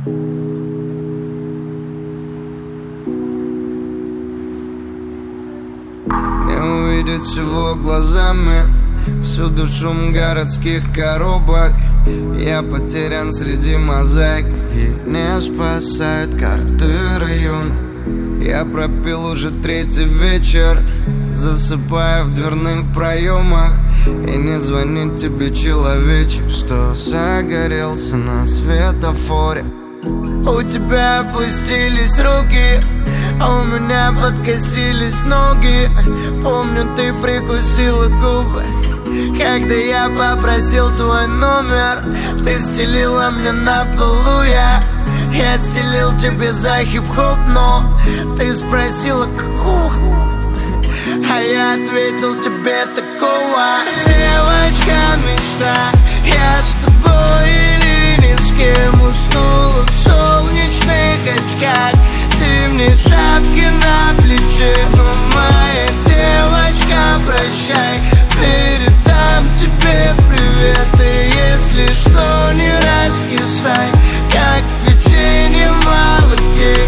Не увидеть всего глазами, всюду шум городских коробок. Я потерян среди мозаик, и не спасают карты района. Я пропил уже третий вечер, засыпая в дверных проемах. И не звонит тебе человечек, что загорелся на светофоре. У тебя опустились руки, а у меня подкосились ноги. Помню, ты прикусила губы, когда я попросил твой номер. Ты стелила мне на полу, я стелил тебе за хип-хоп, но ты спросила, какого, а я ответил тебе такого. Девочка мечта, я с тобой или ни с кем уснула в солнечных очках, зимней шапке на плече. Но моя девочка, прощай, передам тебе привет. И если что, не раскисай, как печенье в молоке.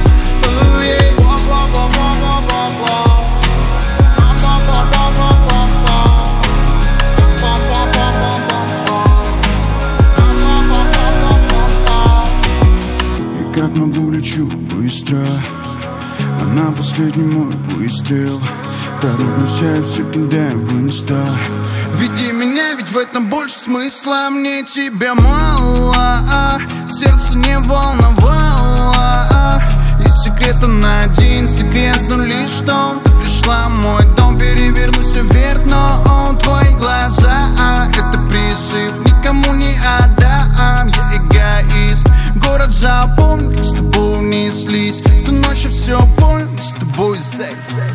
И как могу лечу быстро, а на последний мой выстрел торопимся, я все кидаю в инста. Веди меня, ведь в этом больше смысла. Мне тебя мало, сердце не волновало. И секрет на один секрет, но лишь что ты пришла в мой дом, переверну все вверх, но твои глаза — это призыв, никому не отдам. Я эгоист, город запомнил, как с тобой унеслись. В ту ночь я все понял, мы с тобой зэк.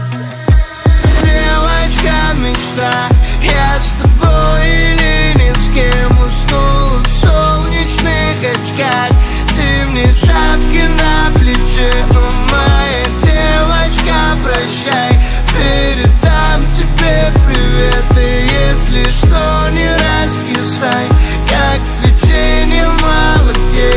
Девочка мечта, я с тобой или ни с кем уснула в солнечных очках, зимней шапке на плече. Но моя девочка, прощай, передам тебе привет. И если что, не раскисай, как печенье в молоке.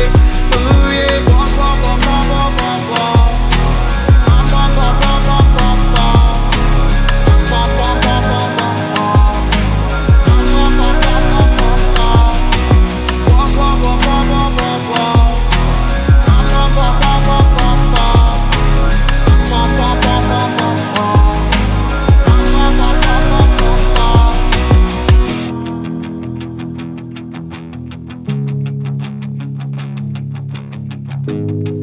Thank you.